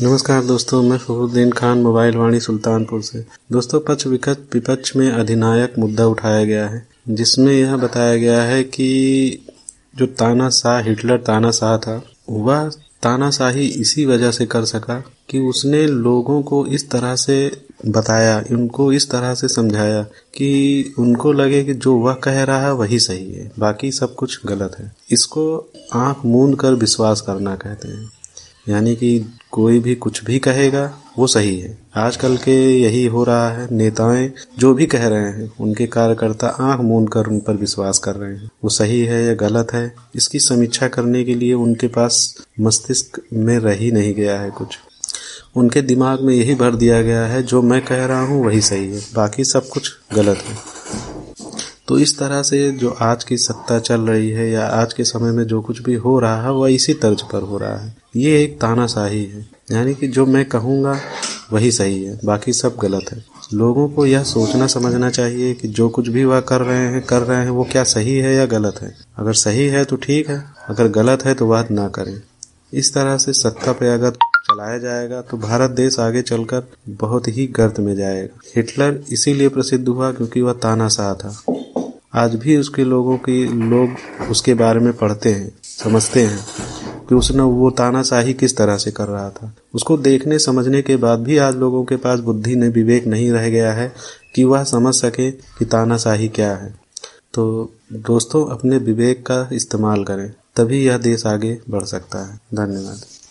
नमस्कार दोस्तों, मैं फखरुद्दीन खान मोबाइल वाणी सुल्तानपुर से। दोस्तों, पक्ष विपक्ष में अधिनायक मुद्दा उठाया गया है, जिसमें यह बताया गया है कि जो हिटलर तानाशाह था, वह तानाशाही इसी वजह से कर सका कि उसने लोगों को इस तरह से बताया, उनको इस तरह से समझाया कि उनको लगे कि जो वह कह रहा है वही सही है, बाकी सब कुछ गलत है। इसको आंख मूंद कर विश्वास करना कहते हैं, यानी कि कोई भी कुछ भी कहेगा वो सही है। आजकल के यही हो रहा है, नेताएं जो भी कह रहे हैं उनके कार्यकर्ता आंख मूंद कर उन पर विश्वास कर रहे हैं। वो सही है या गलत है, इसकी समीक्षा करने के लिए उनके पास मस्तिष्क में रह ही नहीं गया है कुछ। उनके दिमाग में यही भर दिया गया है, जो मैं कह रहा हूँ वही सही है, बाकी सब कुछ गलत है। तो इस तरह से जो आज की सत्ता चल रही है या आज के समय में जो कुछ भी हो रहा है वह इसी तर्ज पर हो रहा है। ये एक तानाशाही है, यानी कि जो मैं कहूँगा वही सही है, बाकी सब गलत है। लोगों को यह सोचना समझना चाहिए कि जो कुछ भी वह कर रहे हैं वो क्या सही है या गलत है। अगर सही है तो ठीक है, अगर गलत है तो वह ना करें। इस तरह से सत्ता पे अगर चलाया जाएगा तो भारत देश आगे चलकर बहुत ही गर्त में जाएगा। हिटलर इसीलिए प्रसिद्ध हुआ क्योंकि वह तानाशाह था। आज भी लोग उसके बारे में पढ़ते हैं, समझते हैं कि उसने वो तानाशाही किस तरह से कर रहा था। उसको देखने समझने के बाद भी आज लोगों के पास बुद्धि ने विवेक नहीं रह गया है कि वह समझ सके कि तानाशाही क्या है। तो दोस्तों, अपने विवेक का इस्तेमाल करें, तभी यह देश आगे बढ़ सकता है। धन्यवाद।